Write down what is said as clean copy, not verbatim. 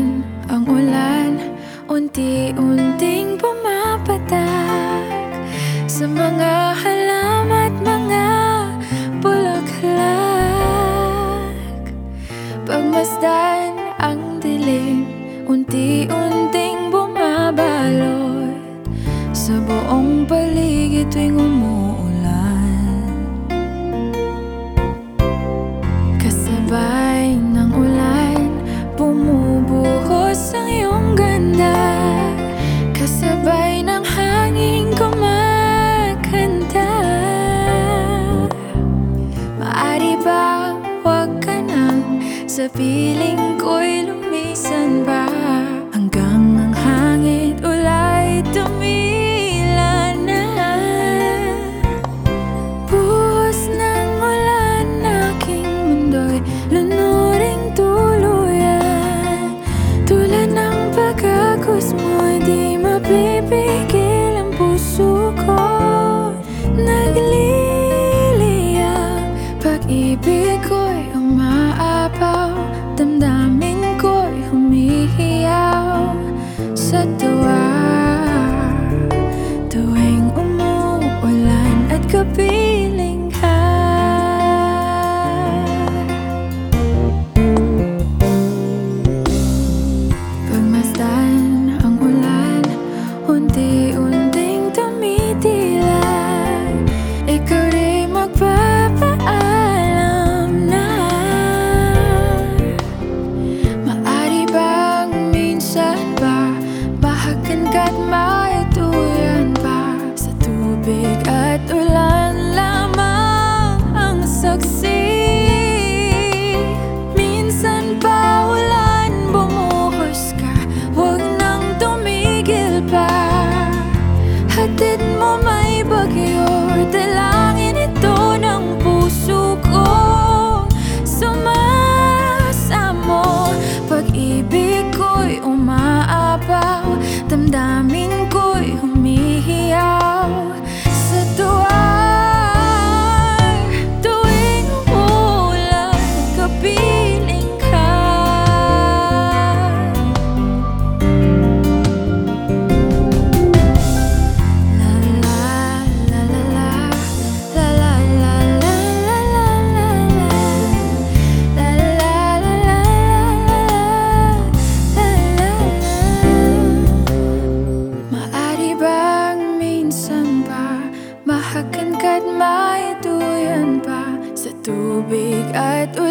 Pagmasdan ang ulan, unti-unting pumapatak sa mga halaman at mga bulaklak. Pagmasdan ang dilim, unti-unting bumabalot sa buong paligid tuwing umuulan. Kasabay ng ulan, bumubuhos ang iyong ganda. Kasabay ng hangin kumakanta. Maaari bang huwag ka nang sa piling ko'y lumisan ba, hanggang ang hangin ulay tumila na. Buhos ng ulan, aking mundo'y lunuring tuluyan. Tulad ng pagkagos mo, di mapipigil ang puso ko. Nagliliyab, pag-ibig ko'y umaapaw, damdamin ko'y humihiyaw sa tuwa. Tuwing umuulan at kapiling ka. Pagmasdan ang ulan, unti-unting tumitila. Ikaw rin magpapaalam na. Maaari bang minsan ba bahagan ka't maituyan pa, sa tubig at ulan lamang ang saksi. Minsan pa ulan, bumuhos ka, huwag nang tumigil pa. Hatid mo may bagyo, dalangin ito ng puso ko. Sumasamo, pag-ibig ko'y umaapaw, damdamin ko'y humihiyaw sa tuwa. Tuwing umuulan, kapiling ka. La la la la la, la la la la la la la, la la la la la la. Maaari bang minsan ba bahagan ka't maituyan pa, sa tubig at